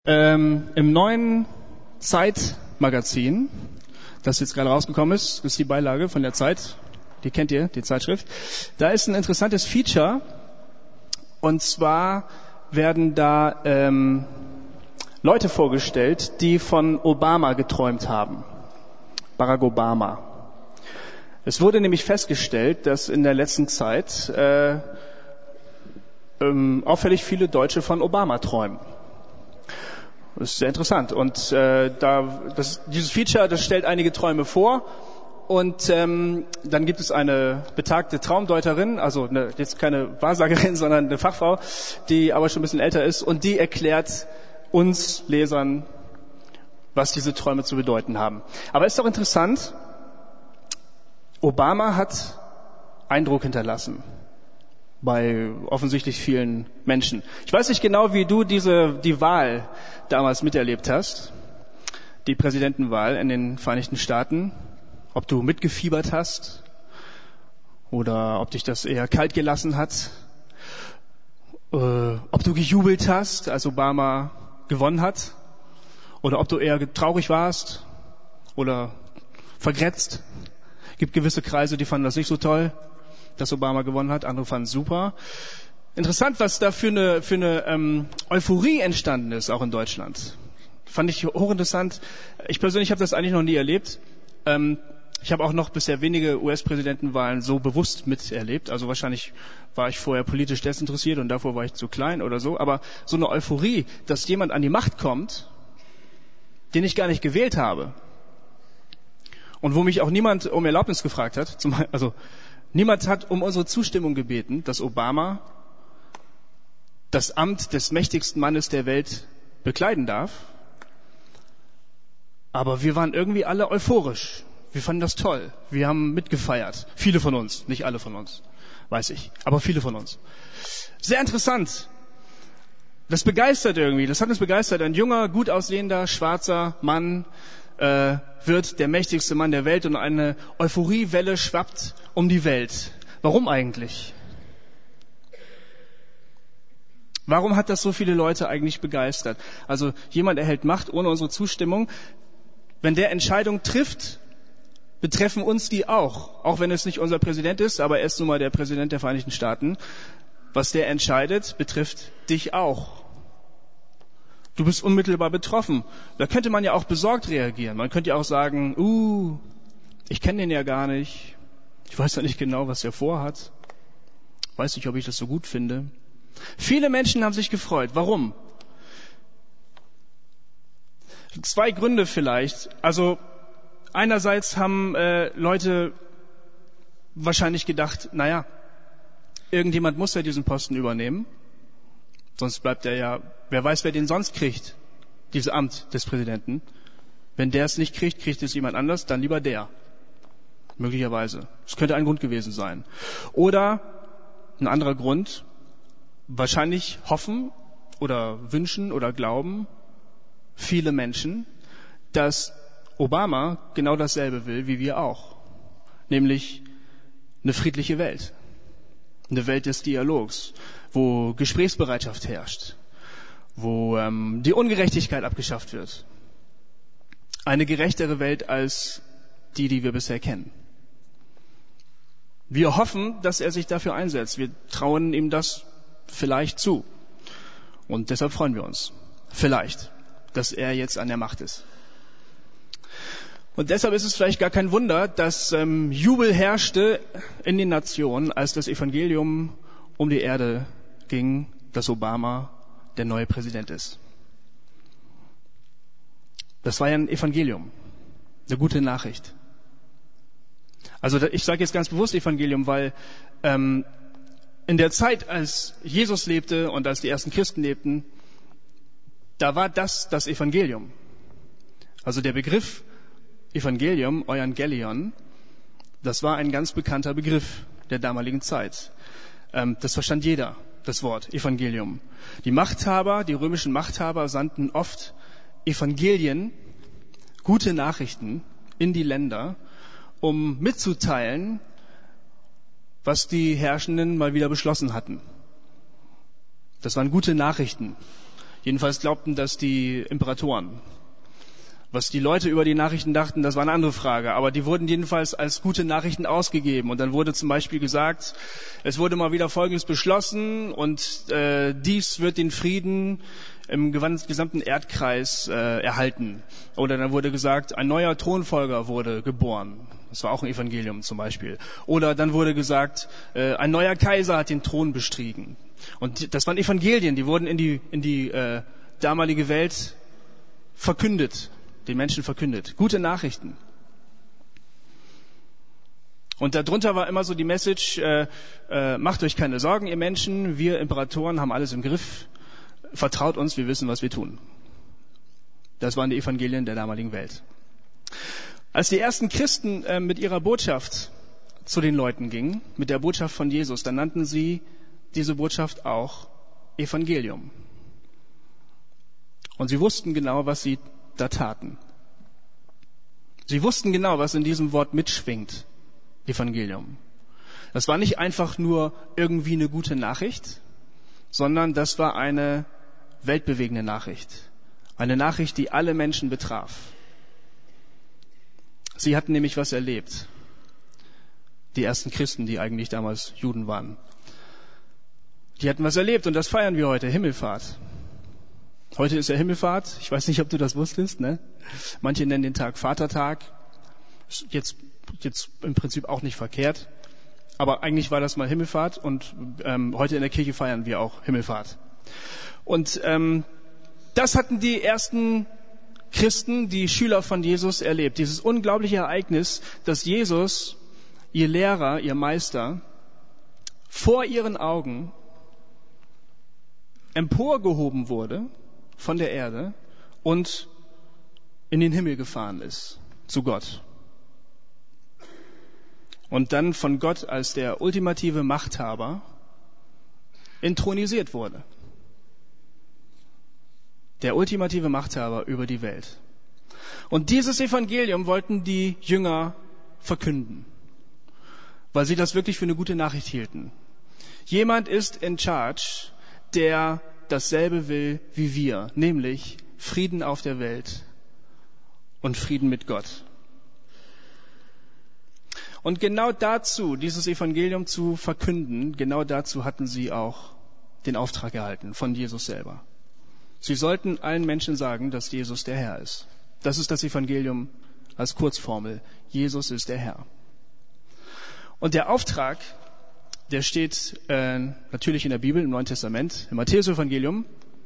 Im neuen Zeit-Magazin, das jetzt gerade rausgekommen ist, das ist die Beilage von der Zeit, die kennt ihr, die Zeitschrift, da ist ein interessantes Feature, und zwar werden da Leute vorgestellt, die von Obama geträumt haben, Barack Obama. Es wurde nämlich festgestellt, dass in der letzten Zeit auffällig viele Deutsche von Obama träumen. Das ist sehr interessant. Und dieses Feature, das stellt einige Träume vor. Und dann gibt es eine betagte Traumdeuterin, also jetzt keine Wahrsagerin, sondern eine Fachfrau, die aber schon ein bisschen älter ist. Und die erklärt uns Lesern, was diese Träume zu bedeuten haben. Aber es ist doch interessant, Obama hat Eindruck hinterlassen bei offensichtlich vielen Menschen. Ich weiß nicht genau, wie du die Wahl damals miterlebt hast, die Präsidentenwahl in den Vereinigten Staaten, ob du mitgefiebert hast oder ob dich das eher kalt gelassen hat, ob du gejubelt hast, als Obama gewonnen hat, oder ob du eher traurig warst oder vergrätzt. Es gibt gewisse Kreise, die fanden das nicht so toll, dass Obama gewonnen hat, andere fanden es super. Interessant, was da für eine Euphorie entstanden ist, auch in Deutschland. Fand ich hochinteressant. Ich persönlich habe das eigentlich noch nie erlebt. Ich habe auch noch bisher wenige US-Präsidentenwahlen so bewusst miterlebt. Also wahrscheinlich war ich vorher politisch desinteressiert und davor war ich zu klein oder so. Aber so eine Euphorie, dass jemand an die Macht kommt, den ich gar nicht gewählt habe und wo mich auch niemand um Erlaubnis gefragt hat, niemand hat um unsere Zustimmung gebeten, dass Obama das Amt des mächtigsten Mannes der Welt bekleiden darf. Aber wir waren irgendwie alle euphorisch. Wir fanden das toll. Wir haben mitgefeiert. Viele von uns, nicht alle von uns, weiß ich, aber viele von uns. Sehr interessant. Das begeistert irgendwie. Das hat uns begeistert. Ein junger, gut aussehender, schwarzer Mann wird der mächtigste Mann der Welt und eine Euphoriewelle schwappt um die Welt. Warum eigentlich? Warum hat das so viele Leute eigentlich begeistert? Also jemand erhält Macht ohne unsere Zustimmung. Wenn der Entscheidung trifft, betreffen uns die auch wenn es nicht unser Präsident ist, aber er ist nun mal der Präsident der Vereinigten Staaten. Was der entscheidet, betrifft dich auch. Du bist unmittelbar betroffen. Da könnte man ja auch besorgt reagieren. Man könnte ja auch sagen, ich kenne den ja gar nicht. Ich weiß ja nicht genau, was er vorhat. Weiß nicht, ob ich das so gut finde. Viele Menschen haben sich gefreut. Warum? 2 Gründe vielleicht. Also einerseits haben Leute wahrscheinlich gedacht, irgendjemand muss ja diesen Posten übernehmen. Sonst bleibt er ja, wer weiß, wer den sonst kriegt, dieses Amt des Präsidenten. Wenn der es nicht kriegt, kriegt es jemand anders, dann lieber der. Möglicherweise. Das könnte ein Grund gewesen sein. Oder ein anderer Grund, wahrscheinlich hoffen oder wünschen oder glauben viele Menschen, dass Obama genau dasselbe will, wie wir auch. Nämlich eine friedliche Welt. Eine Welt des Dialogs, wo Gesprächsbereitschaft herrscht, wo die Ungerechtigkeit abgeschafft wird. Eine gerechtere Welt als die wir bisher kennen. Wir hoffen, dass er sich dafür einsetzt. Wir trauen ihm das vielleicht zu. Und deshalb freuen wir uns. Vielleicht, dass er jetzt an der Macht ist. Und deshalb ist es vielleicht gar kein Wunder, dass Jubel herrschte in den Nationen, als das Evangelium um die Erde ging, dass Obama der neue Präsident ist. Das war ja ein Evangelium, eine gute Nachricht. Also ich sage jetzt ganz bewusst Evangelium, weil in der Zeit, als Jesus lebte und als die ersten Christen lebten, da war das Evangelium. Also der Begriff Evangelium, Euangelion, das war ein ganz bekannter Begriff der damaligen Zeit. Das verstand jeder, das Wort Evangelium. Die römischen Machthaber sandten oft Evangelien, gute Nachrichten in die Länder, um mitzuteilen, was die Herrschenden mal wieder beschlossen hatten. Das waren gute Nachrichten. Jedenfalls glaubten das die Imperatoren. Was die Leute über die Nachrichten dachten, das war eine andere Frage. Aber die wurden jedenfalls als gute Nachrichten ausgegeben. Und dann wurde zum Beispiel gesagt, es wurde mal wieder Folgendes beschlossen und dies wird den Frieden im gesamten Erdkreis erhalten. Oder dann wurde gesagt, ein neuer Thronfolger wurde geboren. Das war auch ein Evangelium zum Beispiel. Oder dann wurde gesagt, ein neuer Kaiser hat den Thron bestriegen. Und das waren Evangelien, die wurden in die damalige Welt verkündet. Den Menschen verkündet. Gute Nachrichten. Und darunter war immer so die Message, macht euch keine Sorgen, ihr Menschen, wir Imperatoren haben alles im Griff, vertraut uns, wir wissen, was wir tun. Das waren die Evangelien der damaligen Welt. Als die ersten Christen mit ihrer Botschaft zu den Leuten gingen, mit der Botschaft von Jesus, dann nannten sie diese Botschaft auch Evangelium. Und sie wussten genau, was sie da taten. Sie wussten genau, was in diesem Wort mitschwingt, Evangelium. Das war nicht einfach nur irgendwie eine gute Nachricht, sondern das war eine weltbewegende Nachricht. Eine Nachricht, die alle Menschen betraf. Sie hatten nämlich was erlebt. Die ersten Christen, die eigentlich damals Juden waren. Die hatten was erlebt und das feiern wir heute, Himmelfahrt. Heute ist ja Himmelfahrt. Ich weiß nicht, ob du das wusstest, ne? Manche nennen den Tag Vatertag. Jetzt im Prinzip auch nicht verkehrt. Aber eigentlich war das mal Himmelfahrt und heute in der Kirche feiern wir auch Himmelfahrt. Und das hatten die ersten Christen, die Schüler von Jesus, erlebt. Dieses unglaubliche Ereignis, dass Jesus, ihr Lehrer, ihr Meister, vor ihren Augen emporgehoben wurde von der Erde und in den Himmel gefahren ist, zu Gott. Und dann von Gott als der ultimative Machthaber intronisiert wurde. Der ultimative Machthaber über die Welt. Und dieses Evangelium wollten die Jünger verkünden, weil sie das wirklich für eine gute Nachricht hielten. Jemand ist in charge, der dasselbe will wie wir, nämlich Frieden auf der Welt und Frieden mit Gott. Und genau dazu, dieses Evangelium zu verkünden, genau dazu hatten sie auch den Auftrag erhalten von Jesus selber. Sie sollten allen Menschen sagen, dass Jesus der Herr ist. Das ist das Evangelium als Kurzformel. Jesus ist der Herr. Und der Auftrag, der steht natürlich in der Bibel, im Neuen Testament, im Matthäus-Evangelium.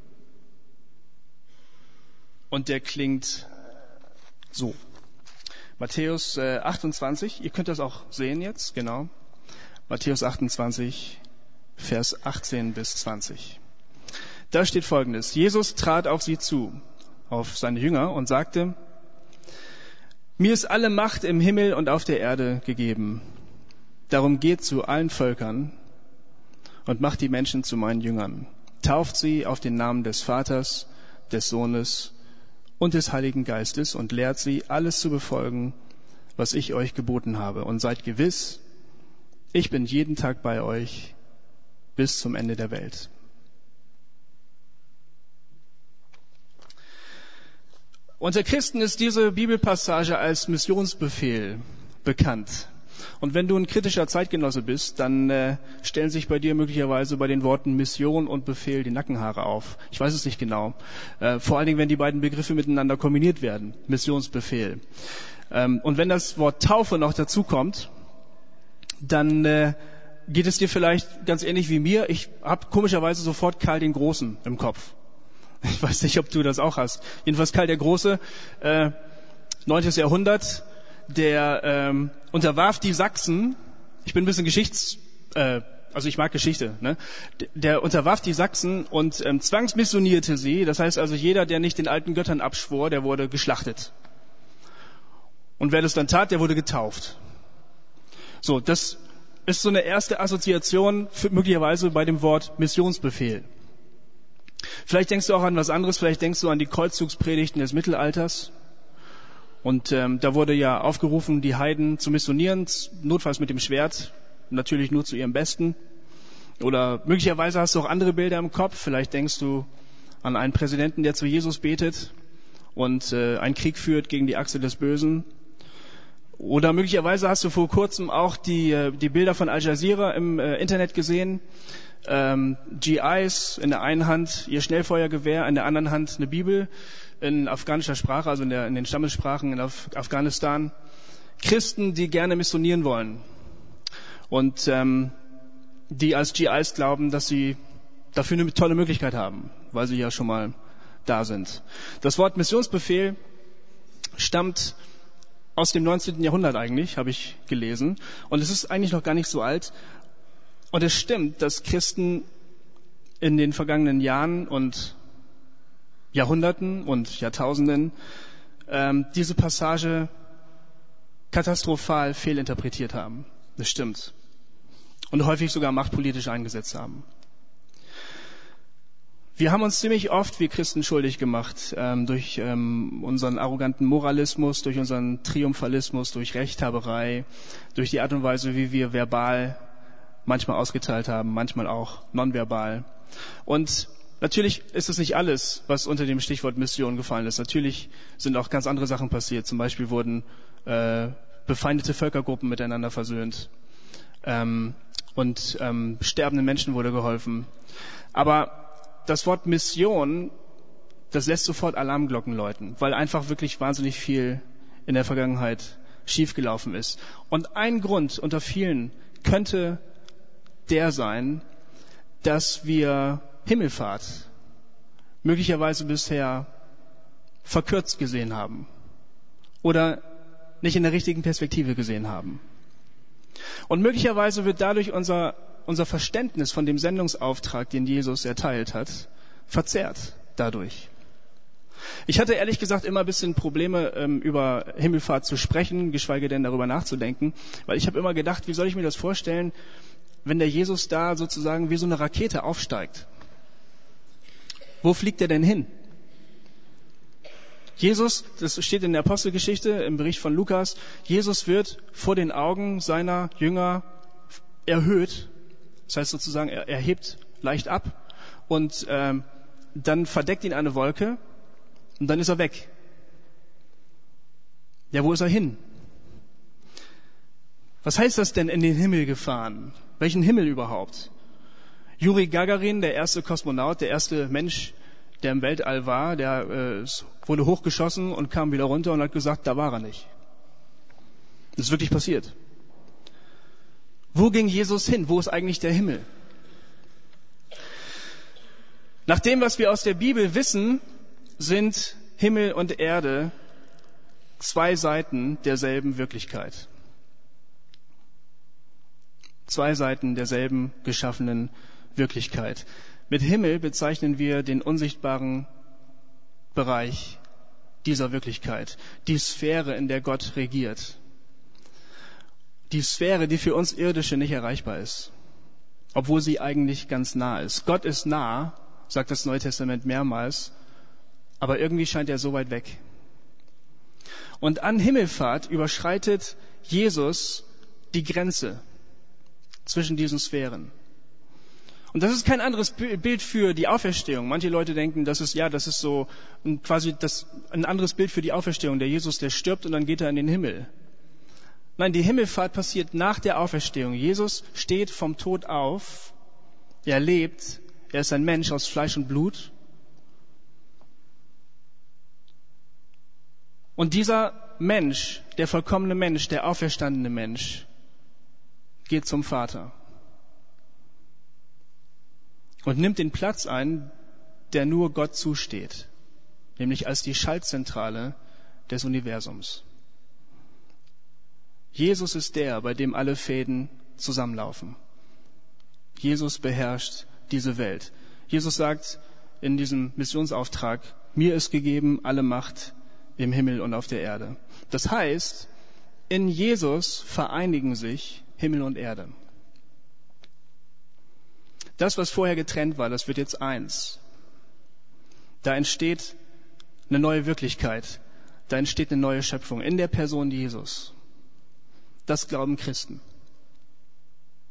Und der klingt so. Matthäus 28, ihr könnt das auch sehen jetzt, genau. Matthäus 28, Vers 18 bis 20. Da steht Folgendes. Jesus trat auf sie zu, auf seine Jünger, und sagte, mir ist alle Macht im Himmel und auf der Erde gegeben. Darum geht zu allen Völkern und macht die Menschen zu meinen Jüngern. Tauft sie auf den Namen des Vaters, des Sohnes und des Heiligen Geistes und lehrt sie, alles zu befolgen, was ich euch geboten habe. Und seid gewiss, ich bin jeden Tag bei euch bis zum Ende der Welt. Unter Christen ist diese Bibelpassage als Missionsbefehl bekannt. Und wenn du ein kritischer Zeitgenosse bist, dann stellen sich bei dir möglicherweise bei den Worten Mission und Befehl die Nackenhaare auf. Ich weiß es nicht genau. Vor allen Dingen, wenn die beiden Begriffe miteinander kombiniert werden. Missionsbefehl. Und wenn das Wort Taufe noch dazu kommt, dann geht es dir vielleicht ganz ähnlich wie mir. Ich habe komischerweise sofort Karl den Großen im Kopf. Ich weiß nicht, ob du das auch hast. Jedenfalls Karl der Große, 9. Jahrhundert, der unterwarf die Sachsen. Ich bin ein bisschen also ich mag Geschichte, ne? Der unterwarf die Sachsen und zwangsmissionierte sie. Das heißt also, jeder, der nicht den alten Göttern abschwor, der wurde geschlachtet. Und wer das dann tat, der wurde getauft. So, das ist so eine erste Assoziation möglicherweise bei dem Wort Missionsbefehl. Vielleicht denkst du auch an was anderes, vielleicht denkst du an die Kreuzzugspredigten des Mittelalters. Und da wurde ja aufgerufen, die Heiden zu missionieren, notfalls mit dem Schwert, natürlich nur zu ihrem Besten. Oder möglicherweise hast du auch andere Bilder im Kopf. Vielleicht denkst du an einen Präsidenten, der zu Jesus betet und einen Krieg führt gegen die Achse des Bösen. Oder möglicherweise hast du vor kurzem auch die Bilder von Al Jazeera im Internet gesehen. GIs in der einen Hand ihr Schnellfeuergewehr, in der anderen Hand eine Bibel in afghanischer Sprache, also in den Stammessprachen in Afghanistan. Christen, die gerne missionieren wollen und die als GIs glauben, dass sie dafür eine tolle Möglichkeit haben, weil sie ja schon mal da sind. Das Wort Missionsbefehl stammt aus dem 19. Jahrhundert eigentlich, habe ich gelesen. Und es ist eigentlich noch gar nicht so alt. Und es stimmt, dass Christen in den vergangenen Jahren und Jahrhunderten und Jahrtausenden diese Passage katastrophal fehlinterpretiert haben. Das stimmt. Und häufig sogar machtpolitisch eingesetzt haben. Wir haben uns ziemlich oft wie Christen schuldig gemacht durch unseren arroganten Moralismus, durch unseren Triumphalismus, durch Rechthaberei, durch die Art und Weise, wie wir verbal manchmal ausgeteilt haben, manchmal auch nonverbal. Und natürlich ist es nicht alles, was unter dem Stichwort Mission gefallen ist. Natürlich sind auch ganz andere Sachen passiert. Zum Beispiel wurden befeindete Völkergruppen miteinander versöhnt und sterbenden Menschen wurde geholfen. Aber das Wort Mission, das lässt sofort Alarmglocken läuten, weil einfach wirklich wahnsinnig viel in der Vergangenheit schiefgelaufen ist. Und ein Grund unter vielen könnte der sein, dass wir Himmelfahrt möglicherweise bisher verkürzt gesehen haben oder nicht in der richtigen Perspektive gesehen haben. Und möglicherweise wird dadurch unser Verständnis von dem Sendungsauftrag, den Jesus erteilt hat, verzerrt dadurch. Ich hatte ehrlich gesagt immer ein bisschen Probleme, über Himmelfahrt zu sprechen, geschweige denn darüber nachzudenken, weil ich habe immer gedacht, wie soll ich mir das vorstellen, wenn der Jesus da sozusagen wie so eine Rakete aufsteigt? Wo fliegt er denn hin? Jesus, das steht in der Apostelgeschichte, im Bericht von Lukas, Jesus wird vor den Augen seiner Jünger erhöht. Das heißt sozusagen, er hebt leicht ab und dann verdeckt ihn eine Wolke und dann ist er weg. Ja, wo ist er hin? Was heißt das denn in den Himmel gefahren? Welchen Himmel überhaupt? Juri Gagarin, der erste Kosmonaut, der erste Mensch, der im Weltall war, der wurde hochgeschossen und kam wieder runter und hat gesagt, da war er nicht. Das ist wirklich passiert. Wo ging Jesus hin? Wo ist eigentlich der Himmel? Nach dem, was wir aus der Bibel wissen, sind Himmel und Erde zwei Seiten derselben Wirklichkeit. Zwei Seiten derselben geschaffenen Wirklichkeit. Mit Himmel bezeichnen wir den unsichtbaren Bereich dieser Wirklichkeit, die Sphäre, in der Gott regiert. Die Sphäre, die für uns Irdische nicht erreichbar ist, obwohl sie eigentlich ganz nah ist. Gott ist nah, sagt das Neue Testament mehrmals, aber irgendwie scheint er so weit weg. Und an Himmelfahrt überschreitet Jesus die Grenze zwischen diesen Sphären. Und das ist kein anderes Bild für die Auferstehung. Manche Leute denken, das ist so quasi ein anderes Bild für die Auferstehung. Der Jesus, der stirbt und dann geht er in den Himmel. Nein, die Himmelfahrt passiert nach der Auferstehung. Jesus steht vom Tod auf. Er lebt. Er ist ein Mensch aus Fleisch und Blut. Und dieser Mensch, der vollkommene Mensch, der auferstandene Mensch, geht zum Vater und nimmt den Platz ein, der nur Gott zusteht, nämlich als die Schaltzentrale des Universums. Jesus ist der, bei dem alle Fäden zusammenlaufen. Jesus beherrscht diese Welt. Jesus sagt in diesem Missionsauftrag, mir ist gegeben alle Macht im Himmel und auf der Erde. Das heißt, in Jesus vereinigen sich Himmel und Erde. Das, was vorher getrennt war, das wird jetzt eins. Da entsteht eine neue Wirklichkeit. Da entsteht eine neue Schöpfung in der Person Jesus. Das glauben Christen.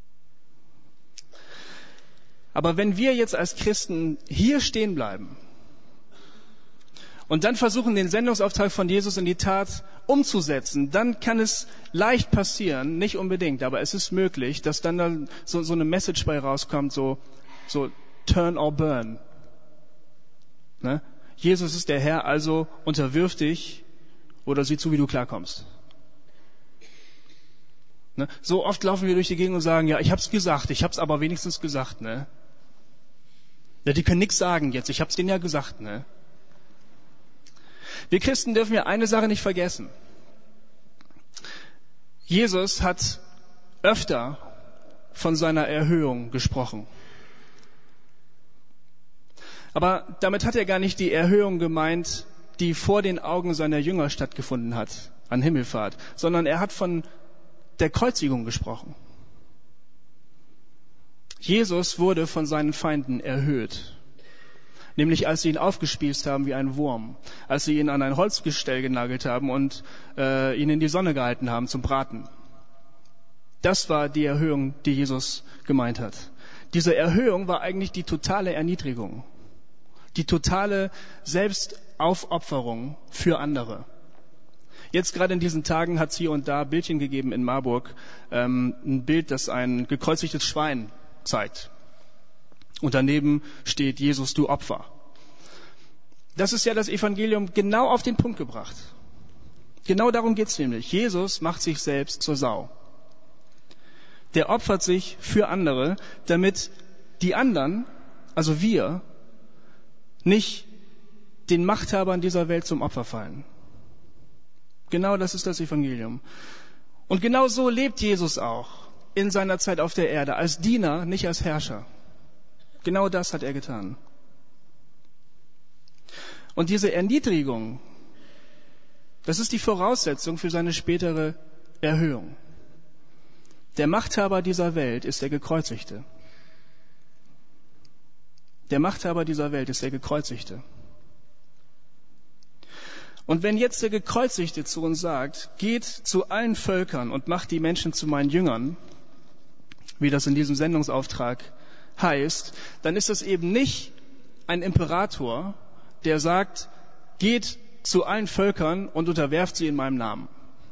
Aber wenn wir jetzt als Christen hier stehen bleiben und dann versuchen, den Sendungsauftrag von Jesus in die Tat umzusetzen, dann kann es leicht passieren, nicht unbedingt, aber es ist möglich, dass dann so eine Message bei rauskommt, so turn or burn. Ne? Jesus ist der Herr, also unterwirf dich oder sieh zu, wie du klarkommst. Ne? So oft laufen wir durch die Gegend und sagen, ja, ich hab's gesagt, ich hab's aber wenigstens gesagt, ne? Ja, die können nichts sagen jetzt, ich hab's denen ja gesagt, ne? Wir Christen dürfen ja eine Sache nicht vergessen. Jesus hat öfter von seiner Erhöhung gesprochen. Aber damit hat er gar nicht die Erhöhung gemeint, die vor den Augen seiner Jünger stattgefunden hat, an Himmelfahrt, sondern er hat von der Kreuzigung gesprochen. Jesus wurde von seinen Feinden erhöht. Nämlich als sie ihn aufgespießt haben wie ein Wurm, als sie ihn an ein Holzgestell genagelt haben und ihn in die Sonne gehalten haben zum Braten. Das war die Erhöhung, die Jesus gemeint hat. Diese Erhöhung war eigentlich die totale Erniedrigung, die totale Selbstaufopferung für andere. Jetzt gerade in diesen Tagen hat es hier und da Bildchen gegeben in Marburg, ein Bild, das ein gekreuzigtes Schwein zeigt. Und daneben steht Jesus, du Opfer. Das ist ja das Evangelium genau auf den Punkt gebracht. Genau darum geht's nämlich. Jesus macht sich selbst zur Sau. Der opfert sich für andere, damit die anderen, also wir, nicht den Machthabern dieser Welt zum Opfer fallen. Genau das ist das Evangelium. Und genau so lebt Jesus auch in seiner Zeit auf der Erde, als Diener, nicht als Herrscher. Genau das hat er getan. Und diese Erniedrigung, das ist die Voraussetzung für seine spätere Erhöhung. Der Machthaber dieser Welt ist der Gekreuzigte. Der Machthaber dieser Welt ist der Gekreuzigte. Und wenn jetzt der Gekreuzigte zu uns sagt, geht zu allen Völkern und macht die Menschen zu meinen Jüngern, wie das in diesem Sendungsauftrag heißt, dann ist das eben nicht ein Imperator, der sagt, geht zu allen Völkern und unterwerft sie in meinem Namen.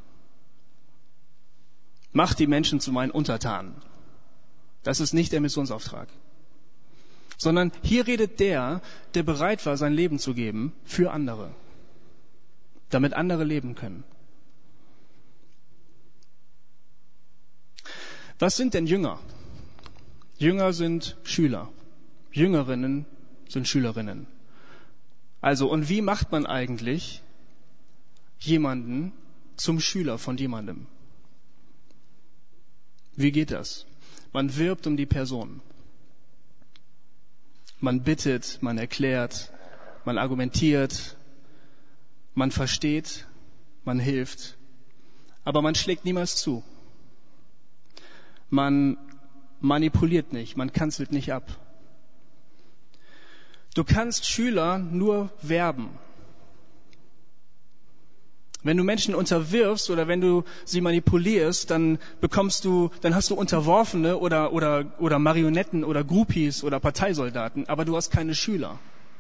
Macht die Menschen zu meinen Untertanen. Das ist nicht der Missionsauftrag. Sondern hier redet der bereit war, sein Leben zu geben für andere, damit andere leben können. Was sind denn Jünger? Jünger sind Schüler. Jüngerinnen sind Schülerinnen. Also, und wie macht man eigentlich jemanden zum Schüler von jemandem? Wie geht das? Man wirbt um die Person. Man bittet, man erklärt, man argumentiert, man versteht, man hilft, aber man schlägt niemals zu. Man manipuliert nicht, man kanzelt nicht ab. Du kannst Schüler nur werben. Wenn du Menschen unterwirfst oder wenn du sie manipulierst, dann hast du Unterworfene oder Marionetten oder Groupies oder Parteisoldaten, aber du hast keine Schüler.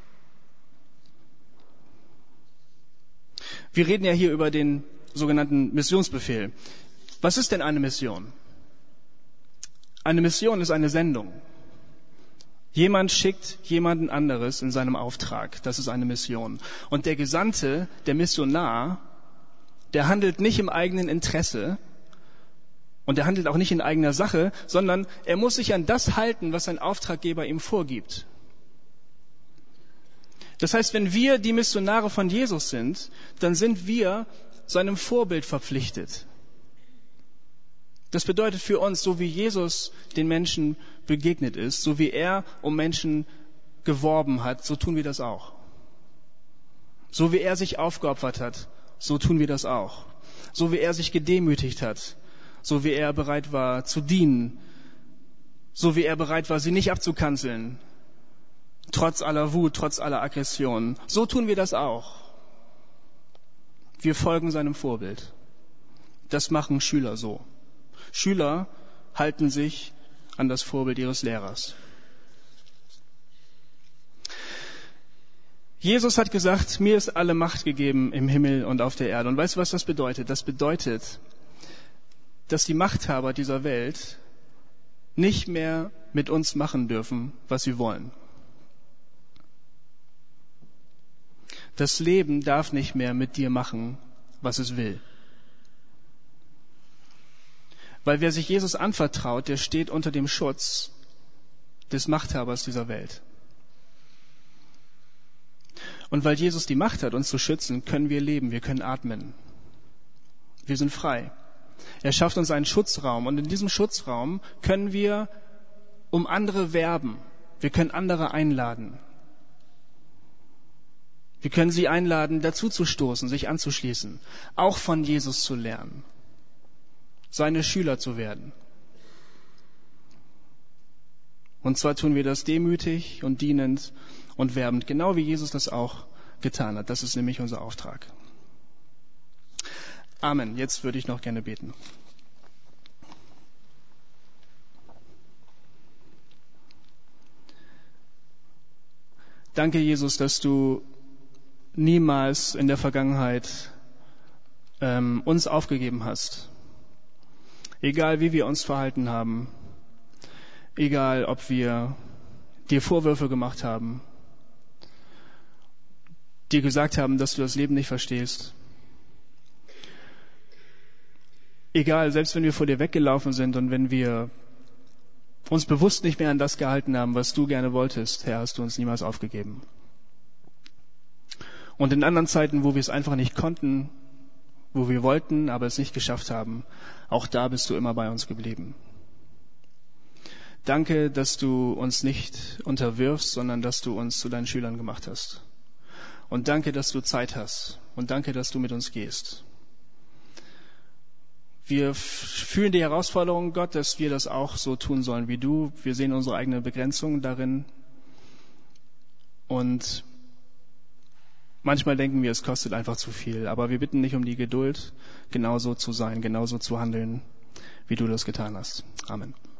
Wir reden ja hier über den sogenannten Missionsbefehl. Was ist denn eine Mission? Eine Mission ist eine Sendung. Jemand schickt jemanden anderes in seinem Auftrag. Das ist eine Mission. Und der Gesandte, der Missionar, der handelt nicht im eigenen Interesse und der handelt auch nicht in eigener Sache, sondern er muss sich an das halten, was sein Auftraggeber ihm vorgibt. Das heißt, wenn wir die Missionare von Jesus sind, dann sind wir seinem Vorbild verpflichtet. Das bedeutet für uns, so wie Jesus den Menschen begegnet ist, so wie er um Menschen geworben hat, so tun wir das auch. So wie er sich aufgeopfert hat, so tun wir das auch. So wie er sich gedemütigt hat, so wie er bereit war zu dienen, so wie er bereit war, sie nicht abzukanzeln, trotz aller Wut, trotz aller Aggression. So tun wir das auch. Wir folgen seinem Vorbild. Das machen Schüler so. Schüler halten sich an das Vorbild ihres Lehrers. Jesus hat gesagt, mir ist alle Macht gegeben im Himmel und auf der Erde. Und weißt du, was das bedeutet? Das bedeutet, dass die Machthaber dieser Welt nicht mehr mit uns machen dürfen, was sie wollen. Das Leben darf nicht mehr mit dir machen, was es will. Weil wer sich Jesus anvertraut, der steht unter dem Schutz des Machthabers dieser Welt. Und weil Jesus die Macht hat, uns zu schützen, können wir leben, wir können atmen. Wir sind frei. Er schafft uns einen Schutzraum und in diesem Schutzraum können wir um andere werben. Wir können andere einladen. Wir können sie einladen, dazu zu stoßen, sich anzuschließen, auch von Jesus zu lernen, seine Schüler zu werden. Und zwar tun wir das demütig und dienend und werbend, genau wie Jesus das auch getan hat. Das ist nämlich unser Auftrag. Amen. Jetzt würde ich noch gerne beten. Danke, Jesus, dass du niemals in der Vergangenheit uns aufgegeben hast. Egal, wie wir uns verhalten haben. Egal, ob wir dir Vorwürfe gemacht haben. Dir gesagt haben, dass du das Leben nicht verstehst. Egal, selbst wenn wir vor dir weggelaufen sind und wenn wir uns bewusst nicht mehr an das gehalten haben, was du gerne wolltest, Herr, hast du uns niemals aufgegeben. Und in anderen Zeiten, wo wir es einfach nicht konnten, wo wir wollten, aber es nicht geschafft haben, auch da bist du immer bei uns geblieben. Danke, dass du uns nicht unterwirfst, sondern dass du uns zu deinen Schülern gemacht hast. Und danke, dass du Zeit hast. Und danke, dass du mit uns gehst. Wir fühlen die Herausforderung, Gott, dass wir das auch so tun sollen wie du. Wir sehen unsere eigene Begrenzung darin. Und manchmal denken wir, es kostet einfach zu viel. Aber wir bitten dich um die Geduld, genauso zu sein, genauso zu handeln, wie du das getan hast. Amen.